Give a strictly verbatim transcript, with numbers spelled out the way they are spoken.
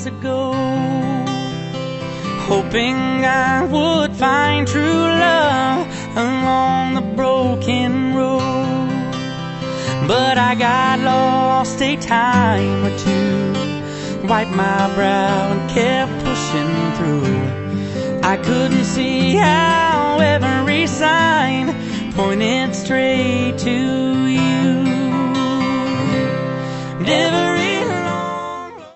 years ago, hoping I would find true love along the broken road. But I got lost a time or two, wiped my brow and kept pushing through. I couldn't see how every sign pointed straight to you. Never